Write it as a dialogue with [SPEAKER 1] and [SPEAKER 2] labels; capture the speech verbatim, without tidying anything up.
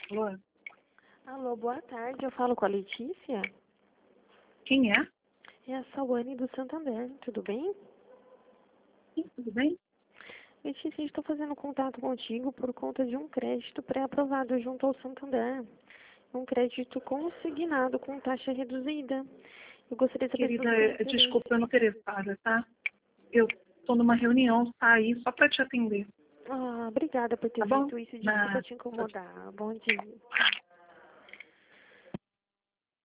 [SPEAKER 1] Alô?
[SPEAKER 2] Alô, boa tarde. Eu falo com a Letícia.
[SPEAKER 1] Quem é?
[SPEAKER 2] É a Sawane do Santander. Tudo bem?
[SPEAKER 1] Sim, tudo bem?
[SPEAKER 2] Letícia, estou fazendo contato contigo por conta de um crédito pré-aprovado junto ao Santander. Um crédito consignado com taxa reduzida. Eu gostaria de saber se
[SPEAKER 1] Querida,
[SPEAKER 2] você tem
[SPEAKER 1] é,
[SPEAKER 2] interesse.
[SPEAKER 1] desculpa, eu não interessada, tá? Eu tô numa reunião, saí só pra te atender.
[SPEAKER 2] Ah, obrigada por ter
[SPEAKER 1] Tá bom?
[SPEAKER 2] feito isso. Desculpa
[SPEAKER 1] Na...
[SPEAKER 2] te incomodar. Bom dia.